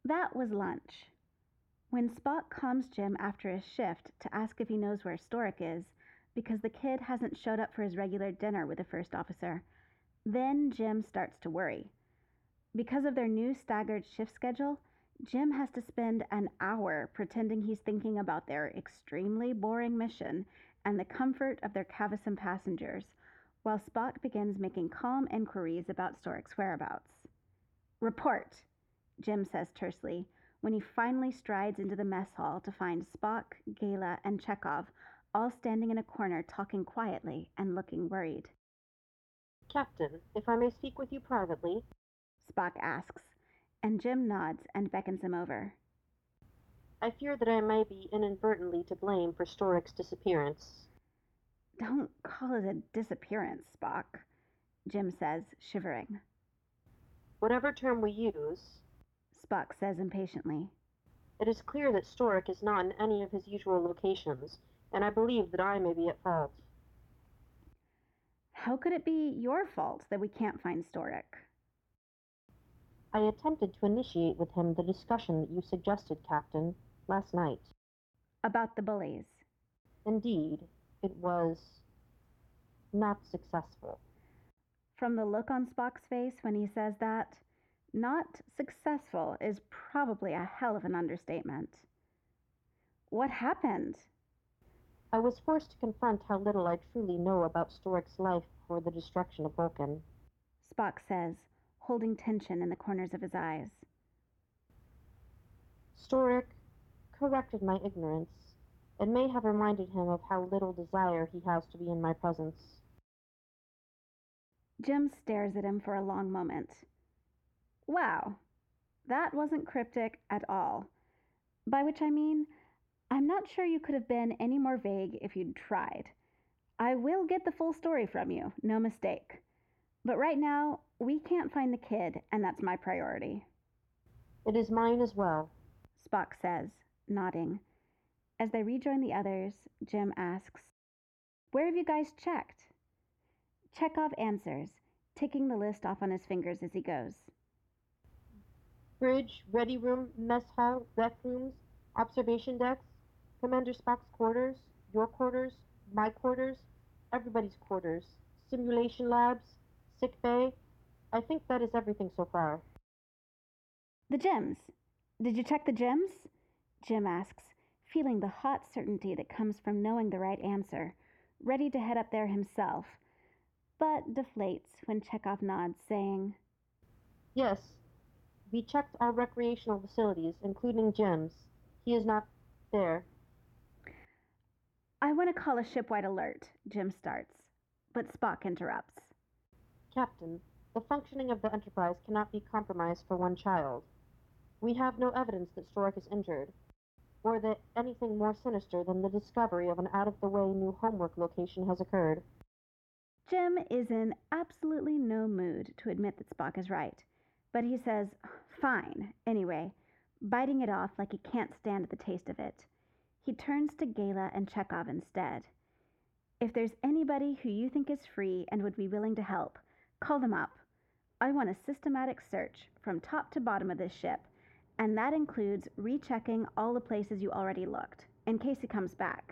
That was lunch. When Spock calms Jim after his shift to ask if he knows where Storik is, because the kid hasn't showed up for his regular dinner with the first officer, then Jim starts to worry. Because of their new staggered shift schedule, Jim has to spend an hour pretending he's thinking about their extremely boring mission and the comfort of their Cavison passengers, while Spock begins making calm inquiries about Storik's whereabouts. Report, Jim says tersely, when he finally strides into the mess hall to find Spock, Gala, and Chekhov all standing in a corner talking quietly and looking worried. Captain, if I may speak with you privately, Spock asks, and Jim nods and beckons him over. I fear that I may be inadvertently to blame for Storik's disappearance. Don't call it a disappearance, Spock, Jim says, shivering. Whatever term we use, Spock says impatiently. It is clear that Storik is not in any of his usual locations, and I believe that I may be at fault. How could it be your fault that we can't find Storik? I attempted to initiate with him the discussion that you suggested, Captain, last night. About the bullies. Indeed, it was not successful. From the look on Spock's face when he says that, not successful is probably a hell of an understatement. What happened? I was forced to confront how little I truly know about Storik's life before the destruction of Vulcan. Spock says, holding tension in the corners of his eyes. Storik corrected my ignorance. It may have reminded him of how little desire he has to be in my presence. Jim stares at him for a long moment. Wow, that wasn't cryptic at all. By which I mean, I'm not sure you could have been any more vague if you'd tried. I will get the full story from you, no mistake. But right now, we can't find the kid, and that's my priority. It is mine as well, Spock says, nodding. As they rejoin the others, Jim asks, Where have you guys checked? Chekhov answers, ticking the list off on his fingers as he goes. Bridge, ready room, mess hall, rec rooms, observation decks, Commander Spock's quarters, your quarters, my quarters, everybody's quarters, simulation labs, sick bay. I think that is everything so far. The gyms. Did you check the gyms? Jim asks, feeling the hot certainty that comes from knowing the right answer, ready to head up there himself, but deflates when Chekhov nods, saying, Yes, we checked all recreational facilities, including gyms. He is not there. I want to call a shipwide alert, Jim starts, but Spock interrupts. Captain, the functioning of the Enterprise cannot be compromised for one child. We have no evidence that Storik is injured, or that anything more sinister than the discovery of an out-of-the-way new homework location has occurred. Jim is in absolutely no mood to admit that Spock is right, but he says, fine, anyway, biting it off like he can't stand the taste of it. He turns to Gala and Chekhov instead. If there's anybody who you think is free and would be willing to help, call them up. I want a systematic search from top to bottom of this ship, and that includes rechecking all the places you already looked, in case he comes back.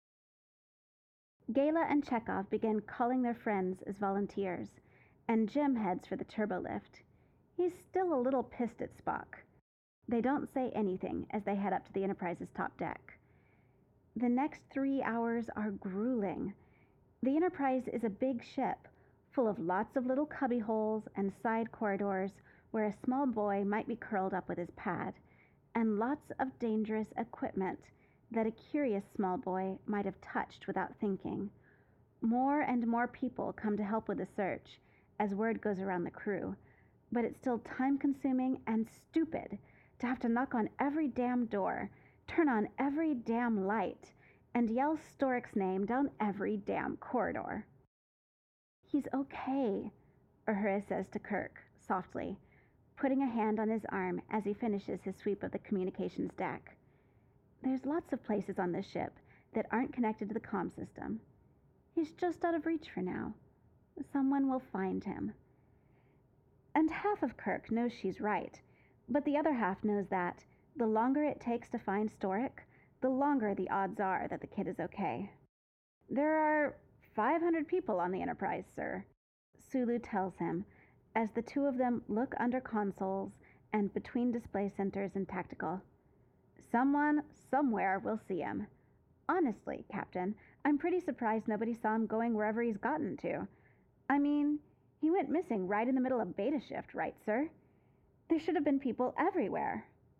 Gala and Chekhov begin calling their friends as volunteers, and Jim heads for the turbolift. He's still a little pissed at Spock. They don't say anything as they head up to the Enterprise's top deck. The next 3 hours are grueling. The Enterprise is a big ship, full of lots of little cubby holes and side corridors where a small boy might be curled up with his pad, and lots of dangerous equipment that a curious small boy might have touched without thinking. More and more people come to help with the search as word goes around the crew, but it's still time-consuming and stupid to have to knock on every damn door, turn on every damn light, and yell Storik's name down every damn corridor. He's okay, Uhura says to Kirk, softly, putting a hand on his arm as he finishes his sweep of the communications deck. There's lots of places on this ship that aren't connected to the comm system. He's just out of reach for now. Someone will find him. And half of Kirk knows she's right, But the other half knows that the longer it takes to find Storik, the longer the odds are that the kid is okay. There are 500 people on the Enterprise, sir, Sulu tells him, as the two of them look under consoles and between display centers and tactical. Someone, somewhere, will see him. Honestly, Captain, I'm pretty surprised nobody saw him going wherever he's gotten to. I mean, he went missing right in the middle of beta shift, right, sir? There should have been people everywhere.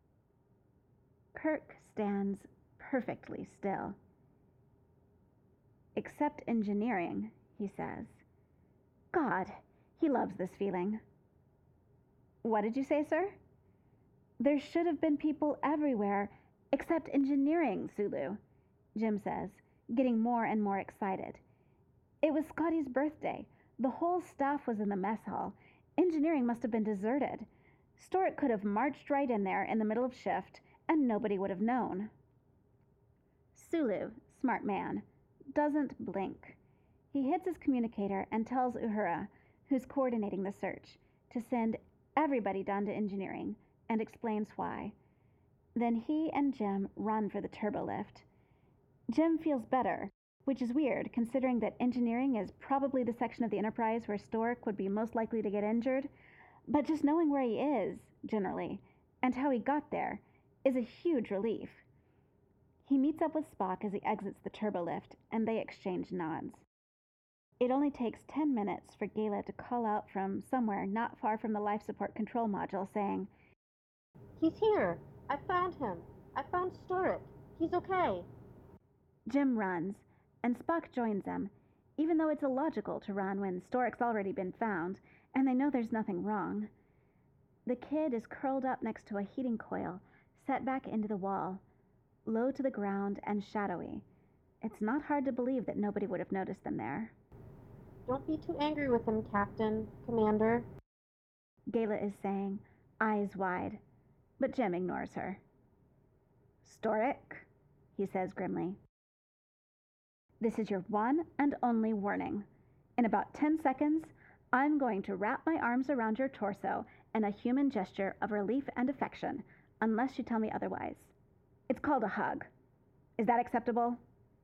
Kirk stands perfectly still. Except engineering, he says. God, he loves this feeling. What did you say, sir? There should have been people everywhere except engineering, Sulu, Jim says, getting more and more excited. It was Scotty's birthday. The whole staff was in the mess hall. Engineering must have been deserted. Storik could have marched right in there in the middle of shift, and nobody would have known. Sulu, smart man, doesn't blink. He hits his communicator and tells Uhura, who's coordinating the search, to send everybody down to engineering, and explains why. Then he and Jim run for the turbolift. Jim feels better, which is weird considering that engineering is probably the section of the Enterprise where Storik would be most likely to get injured. But just knowing where he is, generally, and how he got there, is a huge relief. He meets up with Spock as he exits the turbolift, and they exchange nods. It only takes 10 minutes for Gala to call out from somewhere not far from the life support control module saying, He's here! I found him! I found Storik! He's okay! Jim runs, and Spock joins him, even though it's illogical to run when Storik's already been found, and they know there's nothing wrong. The kid is curled up next to a heating coil, set back into the wall, low to the ground and shadowy. It's not hard to believe that nobody would have noticed them there. Don't be too angry with him, Captain, Commander, Gala is saying, eyes wide, but Jim ignores her. Storik, he says grimly. This is your one and only warning. In about 10 seconds, I'm going to wrap my arms around your torso in a human gesture of relief and affection, unless you tell me otherwise. It's called a hug. Is that acceptable?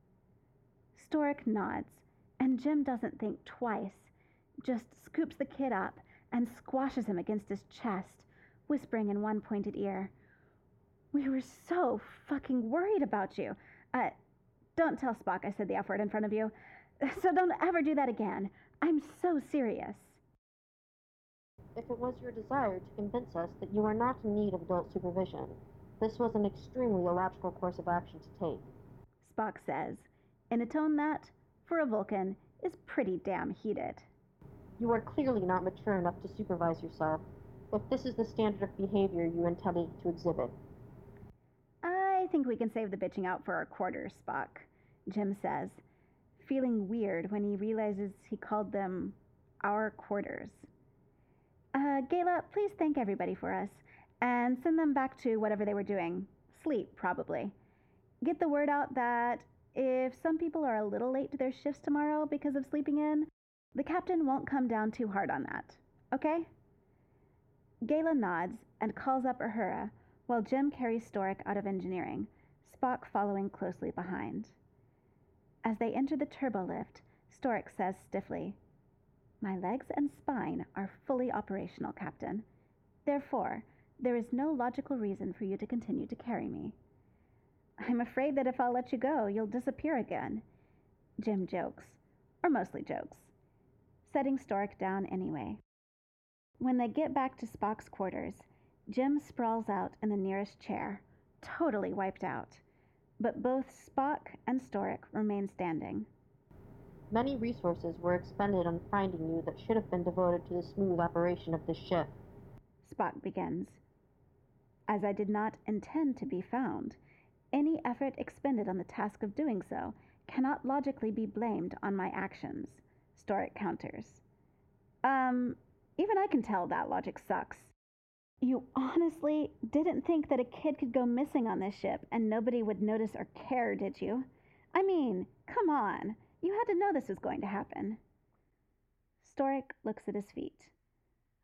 Storik nods, and Jim doesn't think twice, just scoops the kid up and squashes him against his chest, whispering in one pointed ear, We were so fucking worried about you. Don't tell Spock I said the F word in front of you. So don't ever do that again. I'm so serious. If it was your desire to convince us that you are not in need of adult supervision, this was an extremely illogical course of action to take. Spock says, in a tone that, for a Vulcan, is pretty damn heated. You are clearly not mature enough to supervise yourself, if this is the standard of behavior you intended to exhibit. I think we can save the bitching out for our quarters, Spock, Jim says, feeling weird when he realizes he called them our quarters. Gala, please thank everybody for us, and send them back to whatever they were doing. Sleep, probably. Get the word out that if some people are a little late to their shifts tomorrow because of sleeping in, the captain won't come down too hard on that. Okay? Gala nods and calls up Uhura, while Jim carries Storik out of engineering, Spock following closely behind. As they enter the turbolift, Storik says stiffly, My legs and spine are fully operational, Captain. Therefore, there is no logical reason for you to continue to carry me. I'm afraid that if I'll let you go, you'll disappear again. Jim jokes, or mostly jokes, setting Storik down anyway. When they get back to Spock's quarters, Jim sprawls out in the nearest chair, totally wiped out, but both Spock and Storik remain standing. Many resources were expended on finding you that should have been devoted to the smooth operation of this ship. Spock begins. As I did not intend to be found, any effort expended on the task of doing so cannot logically be blamed on my actions, Storik counters. Even I can tell that logic sucks. You honestly didn't think that a kid could go missing on this ship and nobody would notice or care, did you? I mean, come on. You had to know this was going to happen. Storik looks at his feet.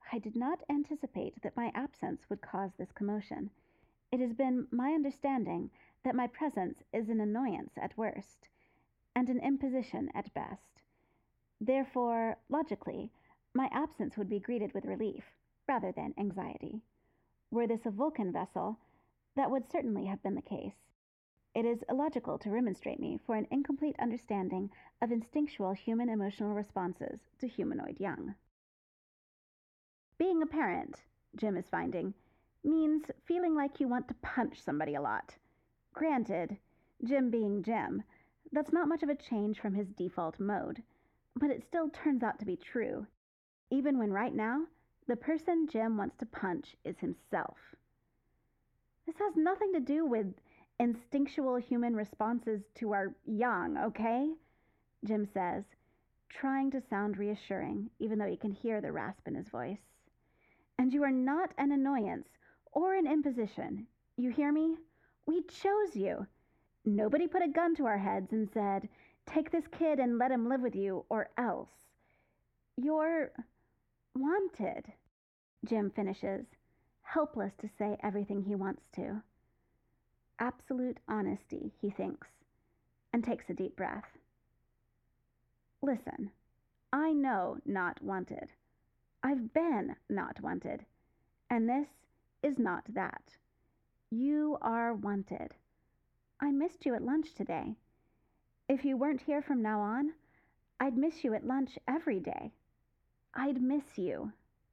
I did not anticipate that my absence would cause this commotion. It has been my understanding that my presence is an annoyance at worst, and an imposition at best. Therefore, logically, my absence would be greeted with relief, rather than anxiety. Were this a Vulcan vessel, that would certainly have been the case. It is illogical to remonstrate me for an incomplete understanding of instinctual human emotional responses to humanoid young. Being a parent, Jim is finding, means feeling like you want to punch somebody a lot. Granted, Jim being Jim, that's not much of a change from his default mode, but it still turns out to be true, even when right now, the person Jim wants to punch is himself. This has nothing to do with instinctual human responses to our young, okay? Jim says, trying to sound reassuring, even though you can hear the rasp in his voice. And you are not an annoyance or an imposition. You hear me? We chose you. Nobody put a gun to our heads and said, take this kid and let him live with you, or else. You're wanted, Jim finishes, helpless to say everything he wants to. Absolute honesty, he thinks, and takes a deep breath. Listen, I know not wanted. I've been not wanted, and this is not that. You are wanted. I missed you at lunch today. If you weren't here from now on, I'd miss you at lunch every day. I'd miss you.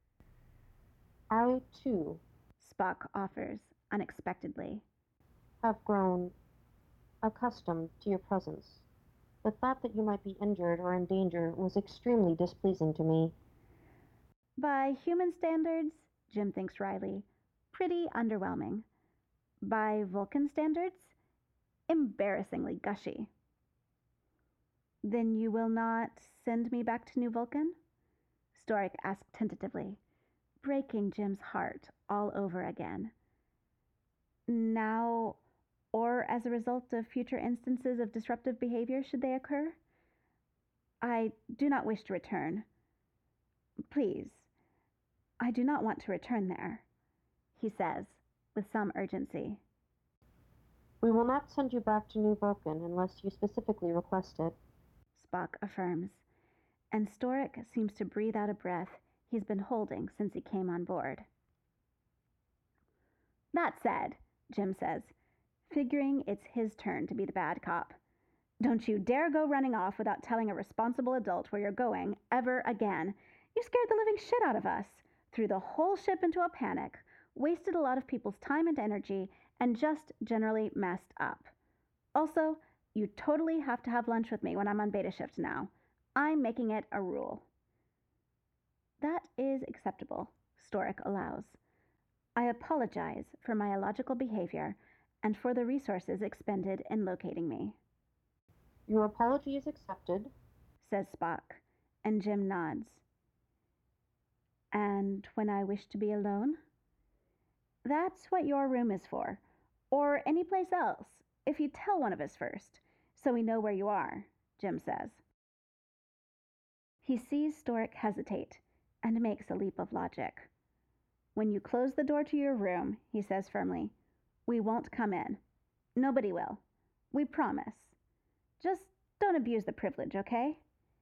I, too, Spock offers unexpectedly. have grown accustomed to your presence. The thought that you might be injured or in danger was extremely displeasing to me. By human standards, Jim thinks wryly, pretty underwhelming. By Vulcan standards, embarrassingly gushy. Then you will not send me back to New Vulcan? Stoic asked tentatively, breaking Jim's heart all over again. Now, or as a result of future instances of disruptive behavior should they occur? I do not wish to return. Please, I do not want to return there, he says, with some urgency. We will not send you back to New Vulcan unless you specifically request it, Spock affirms, and Stoic seems to breathe out a breath he's been holding since he came on board. That said, Jim says, figuring it's his turn to be the bad cop, don't you dare go running off without telling a responsible adult where you're going ever again. You scared the living shit out of us, threw the whole ship into a panic, wasted a lot of people's time and energy, and just generally messed up. Also, you totally have to have lunch with me when I'm on beta shift now. I'm making it a rule. That is acceptable, Stoic allows. I apologize for my illogical behavior and for the resources expended in locating me. Your apology is accepted, says Spock, and Jim nods. And when I wish to be alone? That's what your room is for, or any place else, if you tell one of us first, so we know where you are, Jim says. He sees Stoic hesitate and makes a leap of logic. When you close the door to your room, he says firmly, we won't come in. Nobody will. We promise. Just don't abuse the privilege, okay?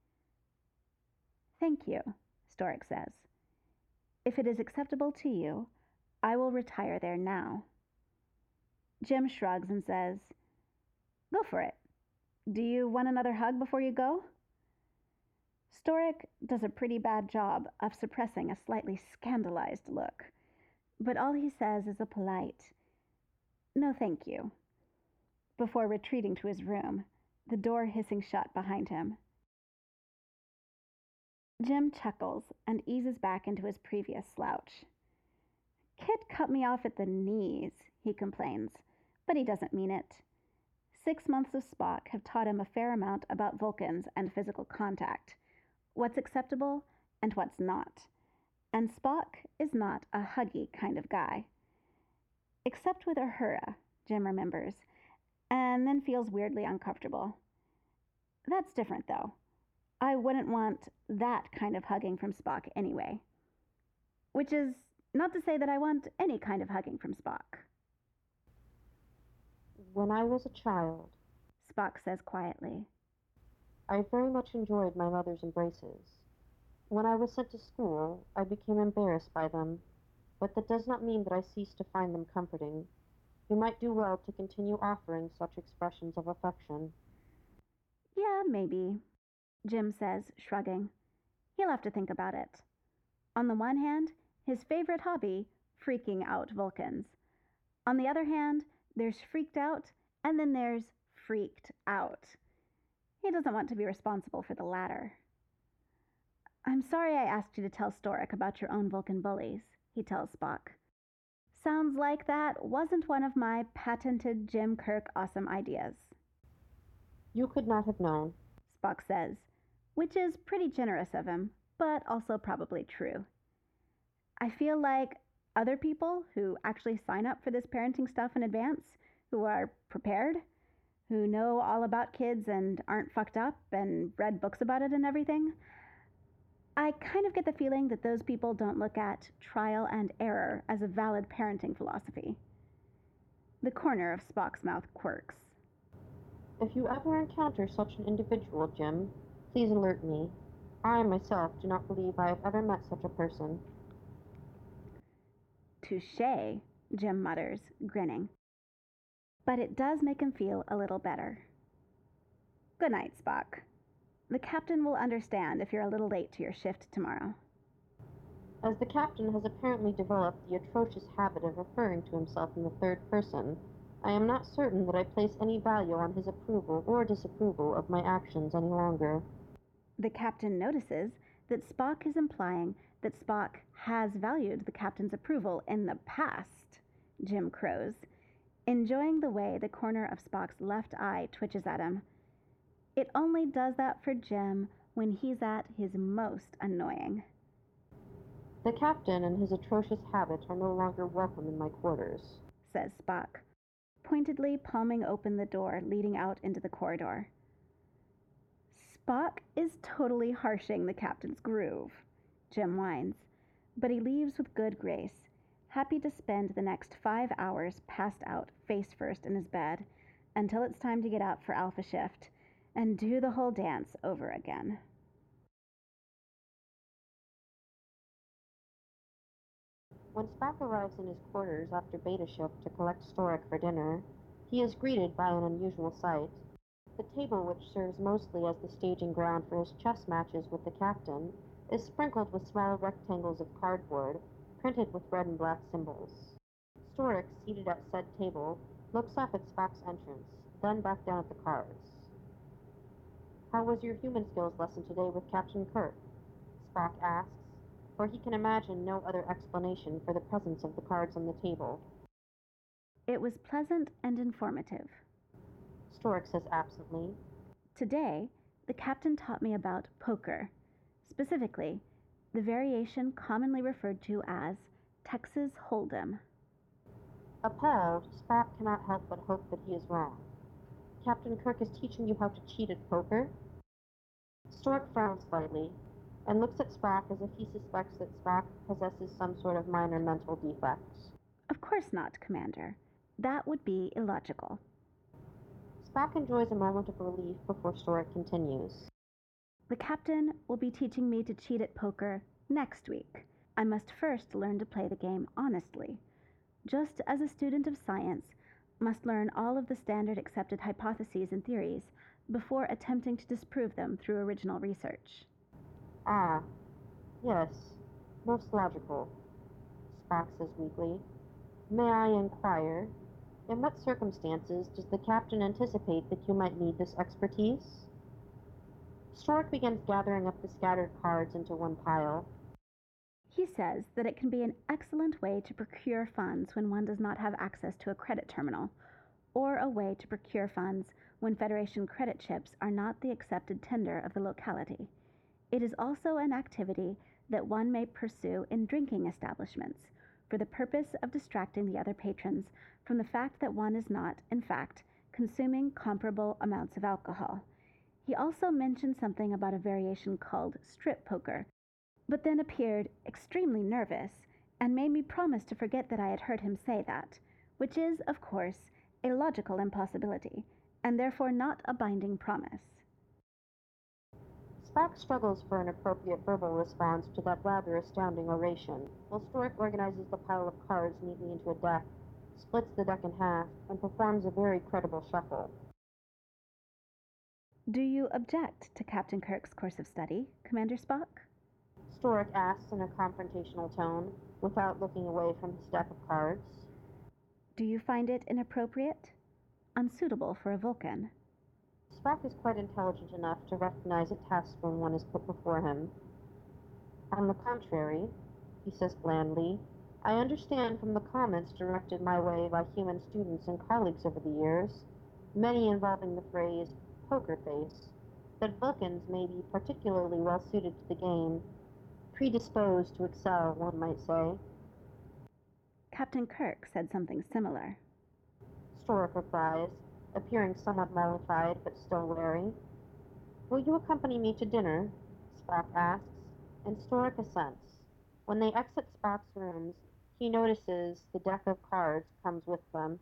Thank you, Stoic says. If it is acceptable to you, I will retire there now. Jim shrugs and says, go for it. Do you want another hug before you go? Stoic does a pretty bad job of suppressing a slightly scandalized look, but all he says is a polite, no thank you, before retreating to his room, the door hissing shut behind him. Jim chuckles and eases back into his previous slouch. Kit cut me off at the knees, he complains, but he doesn't mean it. 6 months of Spock have taught him a fair amount about Vulcans and physical contact, what's acceptable and what's not. And Spock is not a huggy kind of guy. Except with Uhura, Jim remembers, and then feels weirdly uncomfortable. That's different, though. I wouldn't want that kind of hugging from Spock anyway. which is not to say that I want any kind of hugging from Spock. When I was a child, Spock says quietly. I very much enjoyed my mother's embraces. When I was sent to school, I became embarrassed by them, but that does not mean that I ceased to find them comforting. You might do well to continue offering such expressions of affection. Yeah, maybe, Jim says, shrugging. He'll have to think about it. On the one hand, his favorite hobby, freaking out Vulcans. On the other hand, there's freaked out, and then there's freaked out. He doesn't want to be responsible for the latter. I'm sorry I asked you to tell Storik about your own Vulcan bullies, he tells Spock. Sounds like that wasn't one of my patented Jim Kirk awesome ideas. You could not have known, Spock says, which is pretty generous of him, but also probably true. I feel like other people who actually sign up for this parenting stuff in advance, who are prepared, who know all about kids and aren't fucked up and read books about it and everything, I kind of get the feeling that those people don't look at trial and error as a valid parenting philosophy. The corner of Spock's mouth quirks. If you ever encounter such an individual, Jim, please alert me. I myself do not believe I have ever met such a person. Touché, Jim mutters, grinning. But it does make him feel a little better. Good night, Spock. The captain will understand if you're a little late to your shift tomorrow. As the captain has apparently developed the atrocious habit of referring to himself in the third person, I am not certain that I place any value on his approval or disapproval of my actions any longer. The captain notices that Spock is implying that Spock has valued the captain's approval in the past, Jim crows, enjoying the way the corner of Spock's left eye twitches at him. It only does that for Jim when he's at his most annoying. The captain and his atrocious habit are no longer welcome in my quarters, says Spock, pointedly palming open the door leading out into the corridor. Spock is totally harshing the captain's groove, Jim whines, but he leaves with good grace, happy to spend the next 5 hours passed out face first in his bed until it's time to get up for Alpha Shift and do the whole dance over again. When Spock arrives in his quarters after Beta Shift to collect Storik for dinner, he is greeted by an unusual sight. The table, which serves mostly as the staging ground for his chess matches with the captain, is sprinkled with small rectangles of cardboard, printed with red and black symbols. Storik, seated at said table, looks up at Spock's entrance, then back down at the cards. How was your human skills lesson today with Captain Kirk? Spock asks, for he can imagine no other explanation for the presence of the cards on the table. It was pleasant and informative, Storik says absently. Today, the captain taught me about poker, specifically, the variation commonly referred to as Texas Hold'em. Appalled, Spock cannot help but hope that he is wrong. Captain Kirk is teaching you how to cheat at poker? Storik frowns slightly, and looks at Spock as if he suspects that Spock possesses some sort of minor mental defect. Of course not, Commander. That would be illogical. Spock enjoys a moment of relief before Storik continues. The captain will be teaching me to cheat at poker next week. I must first learn to play the game honestly. Just as a student of science must learn all of the standard accepted hypotheses and theories before attempting to disprove them through original research. Ah, yes, most logical, Spock says weakly. May I inquire, in what circumstances does the captain anticipate that you might need this expertise? Storik begins gathering up the scattered cards into one pile. He says that it can be an excellent way to procure funds when one does not have access to a credit terminal, or a way to procure funds when Federation credit chips are not the accepted tender of the locality. It is also an activity that one may pursue in drinking establishments, for the purpose of distracting the other patrons from the fact that one is not, in fact, consuming comparable amounts of alcohol. He also mentioned something about a variation called strip poker, but then appeared extremely nervous and made me promise to forget that I had heard him say that, which is, of course, a logical impossibility, and therefore not a binding promise. Spock struggles for an appropriate verbal response to that rather astounding oration, while Stork organizes the pile of cards neatly into a deck, splits the deck in half, and performs a very credible shuffle. Do you object to Captain Kirk's course of study, Commander Spock? Stork asks in a confrontational tone, without looking away from his deck of cards. Do you find it inappropriate? Unsuitable for a Vulcan? Spock is quite intelligent enough to recognize a test when one is put before him. On the contrary, he says blandly, I understand from the comments directed my way by human students and colleagues over the years, many involving the phrase poker face, that Vulcans may be particularly well suited to the game, predisposed to excel, one might say. Captain Kirk said something similar. Stork replies, appearing somewhat mollified but still wary. Will you accompany me to dinner? Spock asks, and Stork assents. When they exit Spock's rooms, he notices the deck of cards comes with them.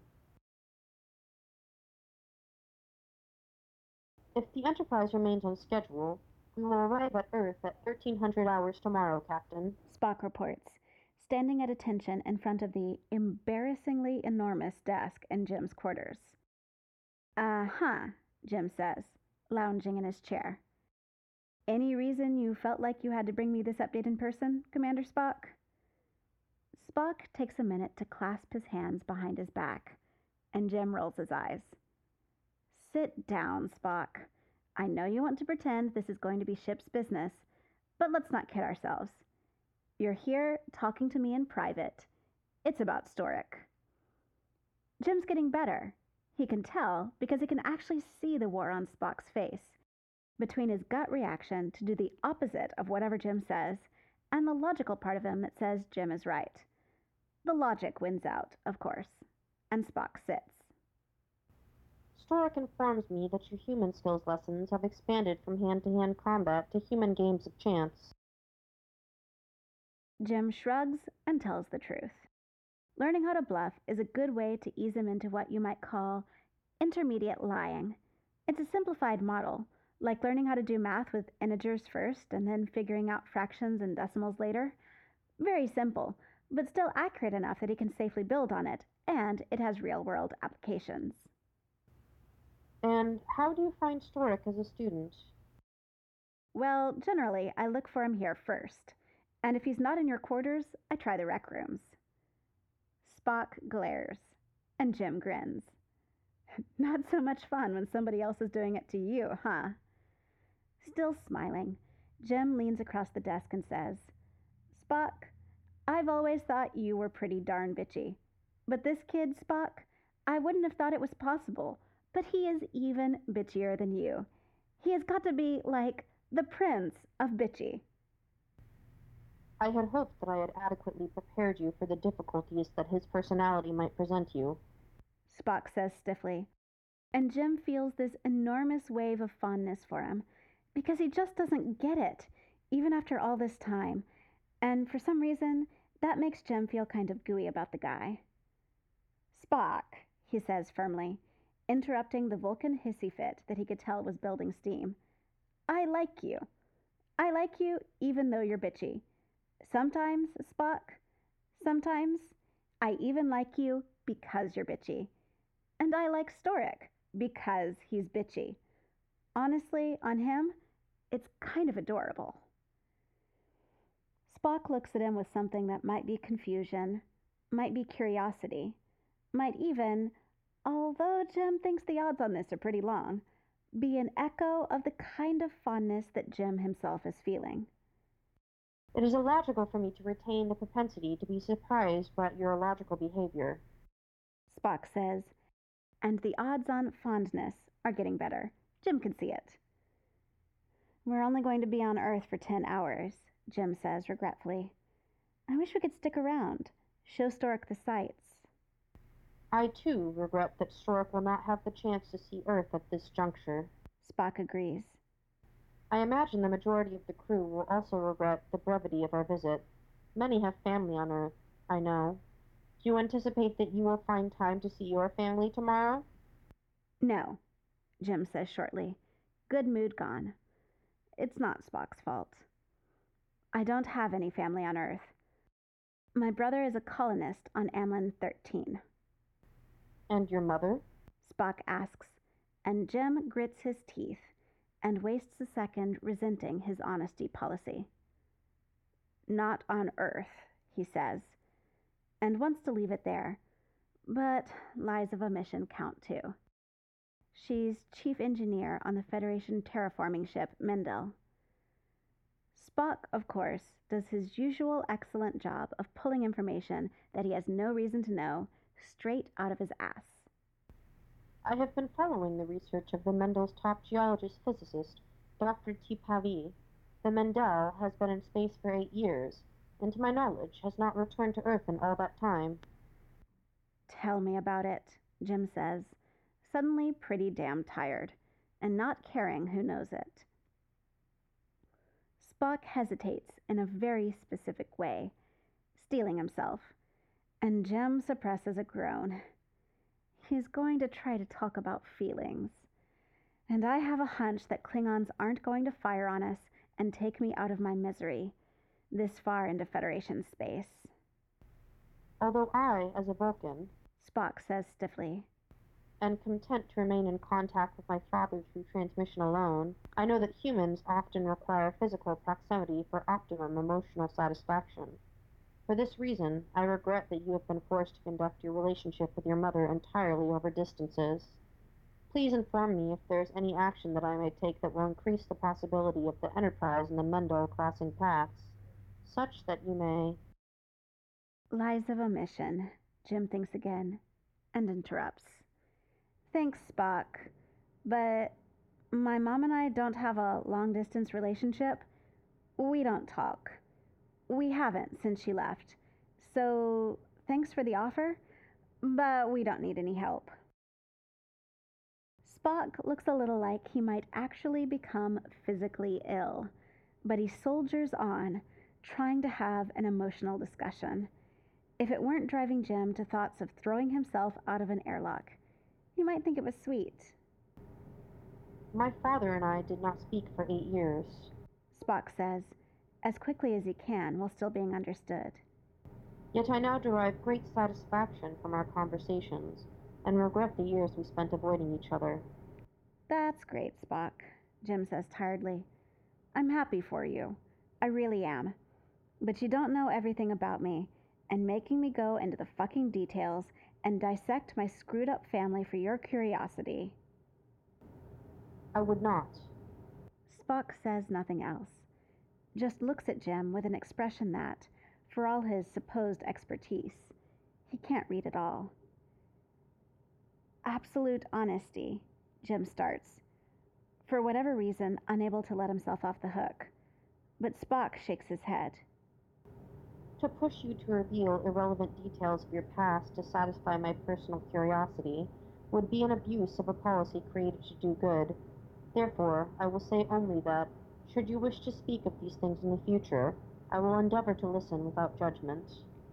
If the Enterprise remains on schedule, we will arrive at Earth at 1300 hours tomorrow, Captain. Spock reports, standing at attention in front of the embarrassingly enormous desk in Jim's quarters. Uh-huh, Jim says, lounging in his chair. Any reason you felt like you had to bring me this update in person, Commander Spock? Spock takes a minute to clasp his hands behind his back, and Jim rolls his eyes. Sit down, Spock. I know you want to pretend this is going to be ship's business, but let's not kid ourselves. You're here talking to me in private. It's about Storik. Jim's getting better. He can tell because he can actually see the war on Spock's face, between his gut reaction to do the opposite of whatever Jim says and the logical part of him that says Jim is right. The logic wins out, of course, and Spock sits. Stork informs me that your human skills lessons have expanded from hand-to-hand combat to human games of chance. Jim shrugs and tells the truth. Learning how to bluff is a good way to ease him into what you might call intermediate lying. It's a simplified model, like learning how to do math with integers first and then figuring out fractions and decimals later. Very simple, but still accurate enough that he can safely build on it, and it has real-world applications. And how do you find Storik as a student? Well, generally, I look for him here first, and if he's not in your quarters, I try the rec rooms. Spock glares, and Jim grins. Not so much fun when somebody else is doing it to you, huh? Still smiling, Jim leans across the desk and says, Spock, I've always thought you were pretty darn bitchy. But this kid, Spock, I wouldn't have thought it was possible, but he is even bitchier than you. He has got to be like the prince of bitchy. I had hoped that I had adequately prepared you for the difficulties that his personality might present you. Spock says stiffly, and Jim feels this enormous wave of fondness for him, because he just doesn't get it, even after all this time, and for some reason, that makes Jim feel kind of gooey about the guy. Spock, he says firmly, interrupting the Vulcan hissy fit that he could tell was building steam. I like you. I like you even though you're bitchy. Sometimes, Spock, sometimes, I even like you because you're bitchy. And I like Storik because he's bitchy. Honestly, on him, it's kind of adorable. Spock looks at him with something that might be confusion, might be curiosity, might even, although Jim thinks the odds on this are pretty long, be an echo of the kind of fondness that Jim himself is feeling. It is illogical for me to retain the propensity to be surprised by your illogical behavior, Spock says, and the odds on fondness are getting better. Jim can see it. We're only going to be on Earth for 10 hours, Jim says regretfully. I wish we could stick around, show Storik the sights. I, too, regret that Storik will not have the chance to see Earth at this juncture. Spock agrees. I imagine the majority of the crew will also regret the brevity of our visit. Many have family on Earth, I know. Do you anticipate that you will find time to see your family tomorrow? No, Jim says shortly. Good mood gone. It's not Spock's fault. I don't have any family on Earth. My brother is a colonist on Amlin 13. And your mother? Spock asks, and Jim grits his teeth and wastes a second resenting his honesty policy. Not on Earth, he says, and wants to leave it there, but lies of omission count too. She's chief engineer on the Federation terraforming ship Mendel. Spock, of course, does his usual excellent job of pulling information that he has no reason to know straight out of his ass. I have been following the research of the Mendel's top geologist physicist, Dr. T. Pavie. The Mendel has been in space for 8 years, and to my knowledge has not returned to Earth in all that time. Tell me about it, Jim says, suddenly pretty damn tired, and not caring who knows it. Spock hesitates in a very specific way, steeling himself, and Jim suppresses a groan. He's going to try to talk about feelings. And I have a hunch that Klingons aren't going to fire on us and take me out of my misery this far into Federation space. Although I, as a Vulcan, Spock says stiffly, am content to remain in contact with my father through transmission alone, I know that humans often require physical proximity for optimum emotional satisfaction. For this reason, I regret that you have been forced to conduct your relationship with your mother entirely over distances. Please inform me if there is any action that I may take that will increase the possibility of the Enterprise and the Mendel crossing paths, such that you may... Lies of omission, Jim thinks again, and interrupts. Thanks, Spock, but my mom and I don't have a long-distance relationship. We don't talk. We haven't since she left. So, thanks for the offer, but we don't need any help. Spock looks a little like he might actually become physically ill, but he soldiers on, trying to have an emotional discussion. If it weren't driving Jim to thoughts of throwing himself out of an airlock, he might think it was sweet. My father and I did not speak for 8 years. Spock says, as quickly as he can while still being understood. Yet I now derive great satisfaction from our conversations, and regret the years we spent avoiding each other. That's great, Spock, Jim says tiredly. I'm happy for you. I really am. But you don't know everything about me, and making me go into the fucking details and dissect my screwed up family for your curiosity. I would not. Spock says nothing else, just looks at Jim with an expression that, for all his supposed expertise, he can't read at all. Absolute honesty, Jim starts, for whatever reason unable to let himself off the hook. But Spock shakes his head. To push you to reveal irrelevant details of your past to satisfy my personal curiosity would be an abuse of a policy created to do good. Therefore, I will say only that, should you wish to speak of these things in the future, I will endeavor to listen without judgment.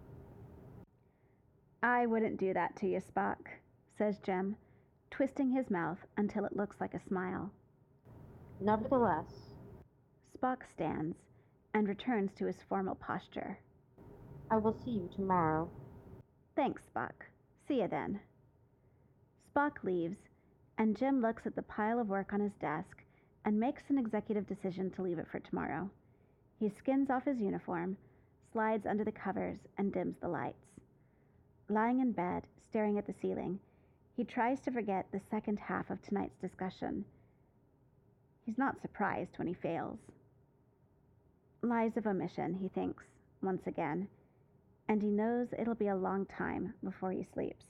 I wouldn't do that to you, Spock, says Jim, twisting his mouth until it looks like a smile. Nevertheless, Spock stands and returns to his formal posture. I will see you tomorrow. Thanks, Spock. See you then. Spock leaves, and Jim looks at the pile of work on his desk and makes an executive decision to leave it for tomorrow. He skins off his uniform, slides under the covers, and dims the lights. Lying in bed, staring at the ceiling, he tries to forget the second half of tonight's discussion. He's not surprised when he fails. Lies of omission, he thinks, once again, and he knows it'll be a long time before he sleeps.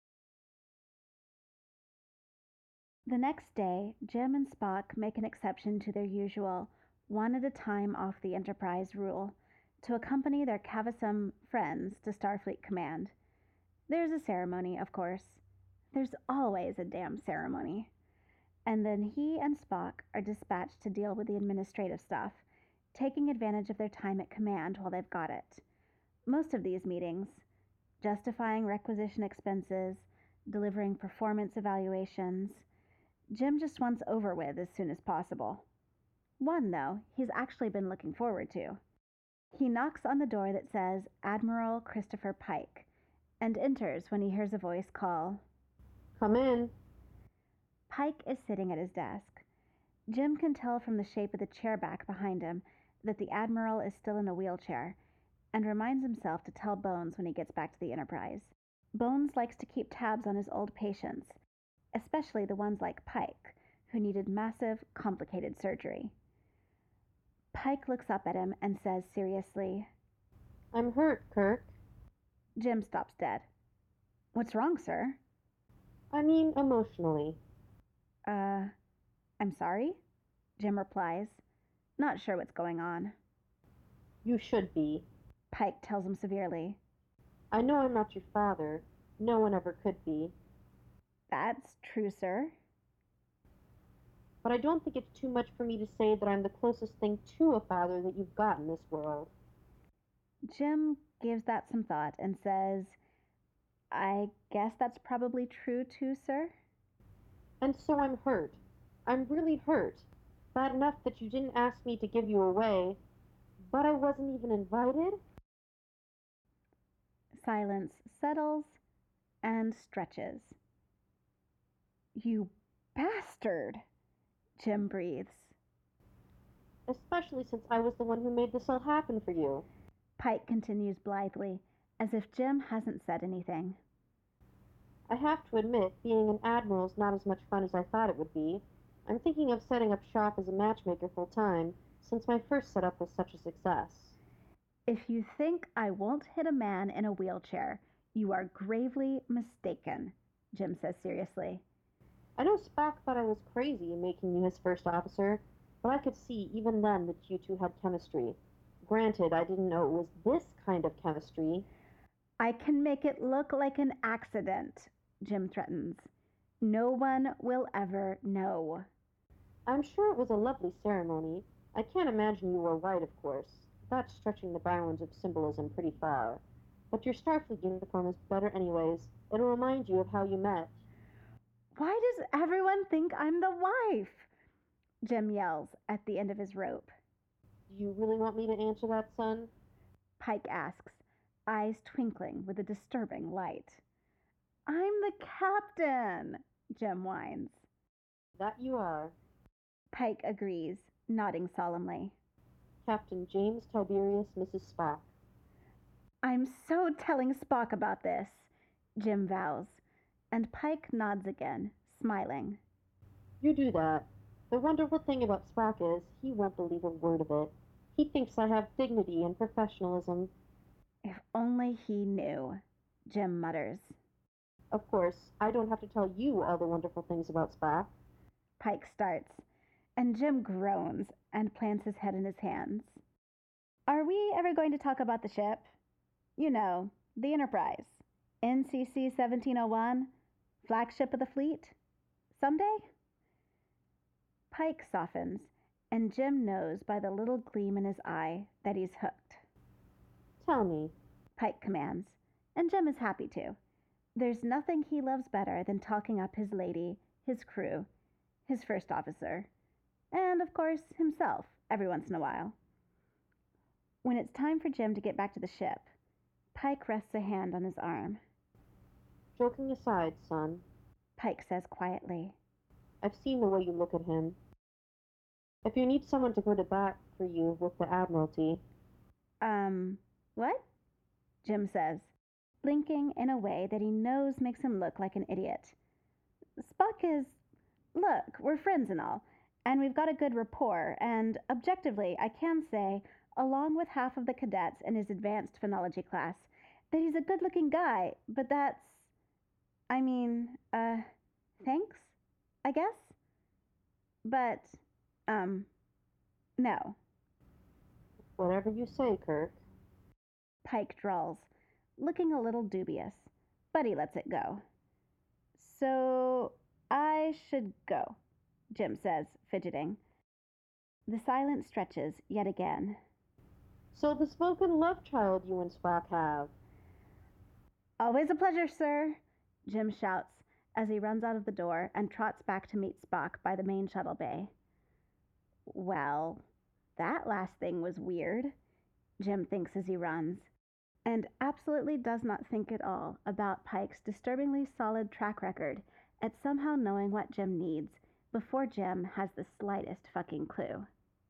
The next day, Jim and Spock make an exception to their usual one at a time off the Enterprise rule to accompany their Cavasum friends to Starfleet Command. There's a ceremony, of course. There's always a damn ceremony. And then he and Spock are dispatched to deal with the administrative stuff, taking advantage of their time at command while they've got it. Most of these meetings, justifying requisition expenses, delivering performance evaluations, Jim just wants over with as soon as possible. One, though, he's actually been looking forward to. He knocks on the door that says Admiral Christopher Pike and enters when he hears a voice call, "Come in." Pike is sitting at his desk. Jim can tell from the shape of the chair back behind him that the Admiral is still in a wheelchair and reminds himself to tell Bones when he gets back to the Enterprise. Bones likes to keep tabs on his old patients, especially the ones like Pike, who needed massive, complicated surgery. Pike looks up at him and says seriously, "I'm hurt, Kirk." Jim stops dead. What's wrong, sir? I mean, emotionally. I'm sorry? Jim replies, not sure what's going on. "You should be." Pike tells him severely. "I know I'm not your father. No one ever could be. That's true, sir. But I don't think it's too much for me to say that I'm the closest thing to a father that you've got in this world." Jim gives that some thought and says, I guess that's probably true too, sir. "And so I'm hurt. I'm really hurt. Bad enough that you didn't ask me to give you away, but I wasn't even invited." Silence settles and stretches. You bastard, Jim breathes. "Especially since I was the one who made this all happen for you." Pike continues blithely, as if Jim hasn't said anything. "I have to admit, being an admiral's not as much fun as I thought it would be. I'm thinking of setting up shop as a matchmaker full time, since my first setup was such a success." If you think I won't hit a man in a wheelchair, you are gravely mistaken, Jim says seriously. "I know Spock thought I was crazy making you his first officer, but I could see even then that you two had chemistry. Granted, I didn't know it was this kind of chemistry." I can make it look like an accident, Jim threatens. No one will ever know. "I'm sure it was a lovely ceremony. I can't imagine you were white, of course. That's stretching the bounds of symbolism pretty far. But your Starfleet uniform is better anyways. It'll remind you of how you met." Why does everyone think I'm the wife? Jim yells at the end of his rope. "Do you really want me to answer that, son?" Pike asks, eyes twinkling with a disturbing light. I'm the captain, Jim whines. "That you are." Pike agrees, nodding solemnly. "Captain James Tiberius, Mrs. Spock." I'm so telling Spock about this, Jim vows, and Pike nods again, smiling. "You do that. The wonderful thing about Spock is, he won't believe a word of it. He thinks I have dignity and professionalism." If only he knew, Jim mutters. "Of course, I don't have to tell you all the wonderful things about Spock." Pike starts, and Jim groans and plants his head in his hands. Are we ever going to talk about the ship? You know, the Enterprise. NCC 1701, flagship of the fleet? Someday? Pike softens, and Jim knows by the little gleam in his eye that he's hooked. "Tell me." Pike commands, and Jim is happy to. There's nothing he loves better than talking up his lady, his crew, his first officer, and, of course, himself every once in a while. When it's time for Jim to get back to the ship, Pike rests a hand on his arm. "Joking aside, son," Pike says quietly, "I've seen the way you look at him. If you need someone to go to bat for you with the Admiralty." What? Jim says, blinking in a way that he knows makes him look like an idiot. Spock is... Look, we're friends and all, and we've got a good rapport, and objectively, I can say, along with half of the cadets in his advanced phonology class, that he's a good-looking guy, but that's... thanks, I guess? But, no. "Whatever you say, Kirk." Pike drawls, looking a little dubious, but he lets it go. So, I should go. Jim says, fidgeting. The silence stretches yet again. So the spoken love child you and Spock have. Always a pleasure, sir, Jim shouts as he runs out of the door and trots back to meet Spock by the main shuttle bay. Well, that last thing was weird, Jim thinks as he runs, and absolutely does not think at all about Pike's disturbingly solid track record at somehow knowing what Jim needs before Jim has the slightest fucking clue.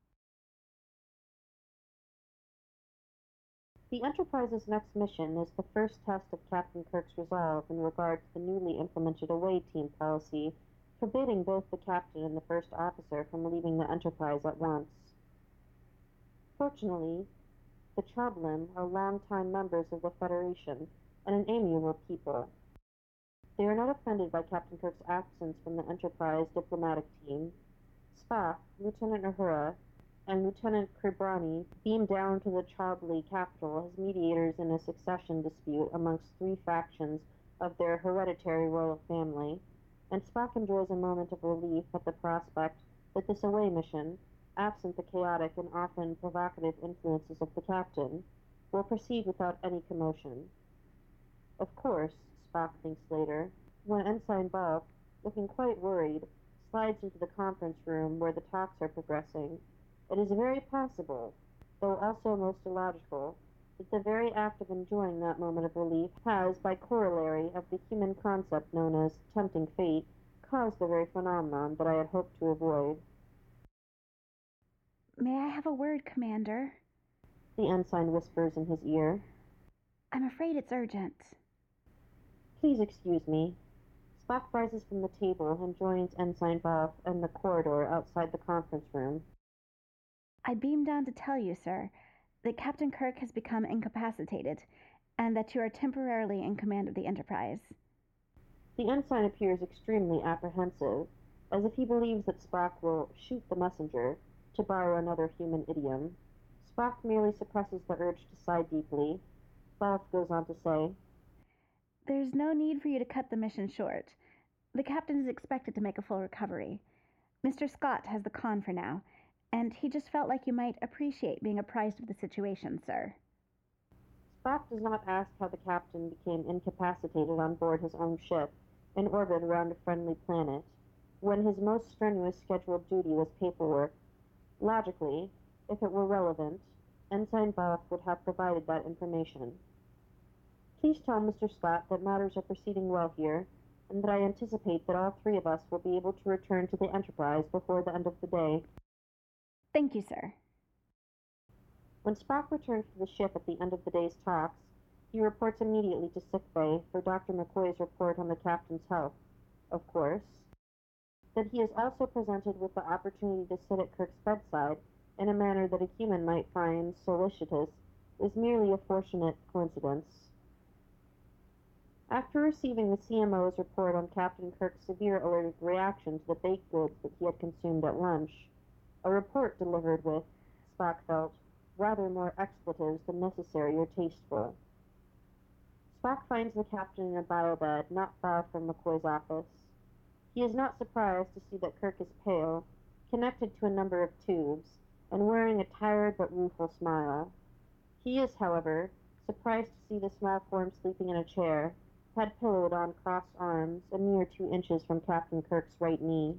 The Enterprise's next mission is the first test of Captain Kirk's resolve in regard to the newly implemented away team policy, forbidding both the captain and the first officer from leaving the Enterprise at once. Fortunately, the Choblin are longtime members of the Federation and an amiable people. They are not offended by Captain Kirk's absence from the Enterprise diplomatic team. Spock, Lieutenant Uhura, and Lieutenant Kribrani beam down to the Chablis capital as mediators in a succession dispute amongst three factions of their hereditary royal family, and Spock enjoys a moment of relief at the prospect that this away mission, absent the chaotic and often provocative influences of the captain, will proceed without any commotion. Of course, Spock thinks later, when Ensign Balk, looking quite worried, slides into the conference room where the talks are progressing, it is very possible, though also most illogical, that the very act of enjoying that moment of relief has, by corollary of the human concept known as tempting fate, caused the very phenomenon that I had hoped to avoid. May I have a word, Commander? The ensign whispers in his ear. I'm afraid it's urgent. Please excuse me. Spock rises from the table and joins Ensign Balk in the corridor outside the conference room. I beamed down to tell you, sir, that Captain Kirk has become incapacitated, and that you are temporarily in command of the Enterprise. The ensign appears extremely apprehensive, as if he believes that Spock will shoot the messenger, to borrow another human idiom. Spock merely suppresses the urge to sigh deeply. Balk goes on to say, There's no need for you to cut the mission short. The captain is expected to make a full recovery. Mr. Scott has the con for now, and he just felt like you might appreciate being apprised of the situation, sir. Spock does not ask how the captain became incapacitated on board his own ship, in orbit around a friendly planet, when his most strenuous scheduled duty was paperwork. Logically, if it were relevant, Ensign Balk would have provided that information. Please tell Mr. Scott that matters are proceeding well here, and that I anticipate that all three of us will be able to return to the Enterprise before the end of the day. Thank you, sir. When Spock returns to the ship at the end of the day's talks, he reports immediately to sickbay for Dr. McCoy's report on the captain's health, of course. That he is also presented with the opportunity to sit at Kirk's bedside in a manner that a human might find solicitous is merely a fortunate coincidence. After receiving the CMO's report on Captain Kirk's severe allergic reaction to the baked goods that he had consumed at lunch, a report delivered with, Spock felt, rather more expletives than necessary or tasteful. Spock finds the captain in a biobed not far from McCoy's office. He is not surprised to see that Kirk is pale, connected to a number of tubes, and wearing a tired but rueful smile. He is, however, surprised to see the small form sleeping in a chair, head pillowed on crossed arms, a mere 2 inches from Captain Kirk's right knee.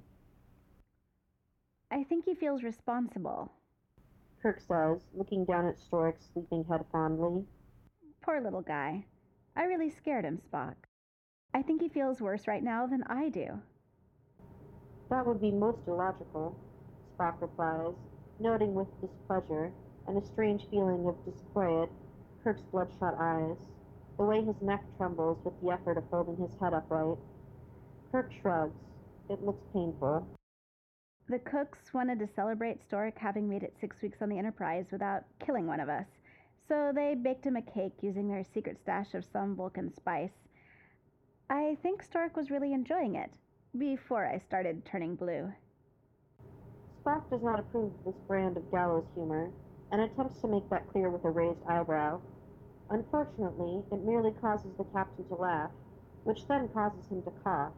I think he feels responsible, Kirk says, looking down at Storik's sleeping head fondly. Poor little guy. I really scared him, Spock. I think he feels worse right now than I do. That would be most illogical, Spock replies, noting with displeasure and a strange feeling of disquiet Kirk's bloodshot eyes, the way his neck trembles with the effort of holding his head upright. Kirk shrugs. It looks painful. The cooks wanted to celebrate Storik having made it 6 weeks on the Enterprise without killing one of us, so they baked him a cake using their secret stash of some Vulcan spice. I think Storik was really enjoying it, before I started turning blue. Spock does not approve of this brand of gallows humor, and attempts to make that clear with a raised eyebrow. Unfortunately, it merely causes the captain to laugh, which then causes him to cough,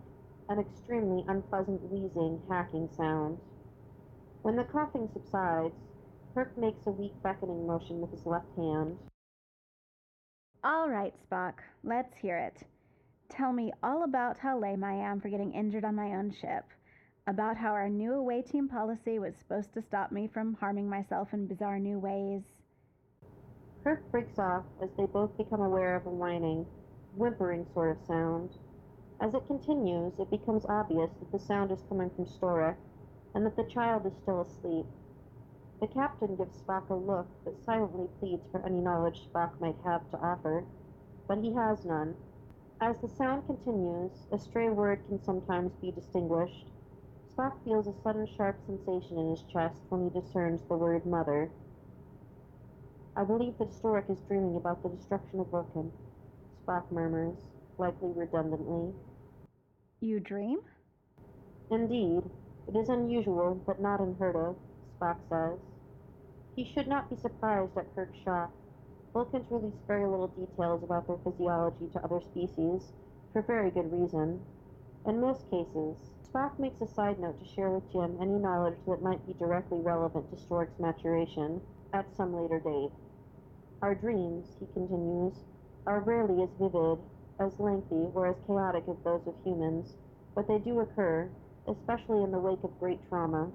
an extremely unpleasant wheezing, hacking sound. When the coughing subsides, Kirk makes a weak beckoning motion with his left hand. All right, Spock, let's hear it. Tell me all about how lame I am for getting injured on my own ship. About how our new away team policy was supposed to stop me from harming myself in bizarre new ways. Kirk breaks off as they both become aware of a whining, whimpering sort of sound. As it continues, it becomes obvious that the sound is coming from Storak, and that the child is still asleep. The captain gives Spock a look that silently pleads for any knowledge Spock might have to offer, but he has none. As the sound continues, a stray word can sometimes be distinguished. Spock feels a sudden sharp sensation in his chest when he discerns the word mother. I believe that Storak is dreaming about the destruction of Vulcan, Spock murmurs, likely redundantly. You dream? Indeed, it is unusual, but not unheard of, Spock says. He should not be surprised at Kirk's shock. Vulcans release very little details about their physiology to other species, for very good reason. In most cases, Spock makes a side note to share with Jim any knowledge that might be directly relevant to Storak's maturation at some later date. Our dreams, he continues, are rarely as vivid, as lengthy, or as chaotic as those of humans, but they do occur, especially in the wake of great trauma.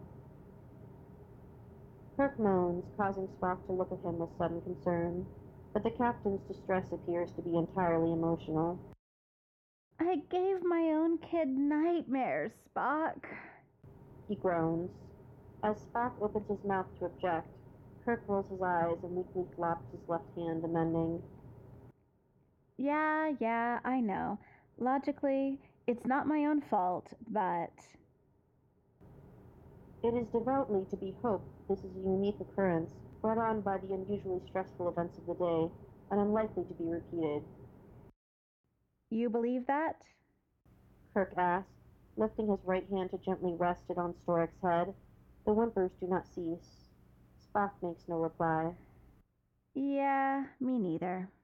Kirk moans, causing Spock to look at him with sudden concern, but the captain's distress appears to be entirely emotional. I gave my own kid nightmares, Spock. He groans. As Spock opens his mouth to object, Kirk rolls his eyes and weakly flaps his left hand, amending. Yeah, I know. Logically, it's not my own fault, but. It is devoutly to be hoped this is a unique occurrence, brought on by the unusually stressful events of the day, and unlikely to be repeated. You believe that? Kirk asks, lifting his right hand to gently rest it on Storak's head. The whimpers do not cease. Spock makes no reply. Yeah, me neither.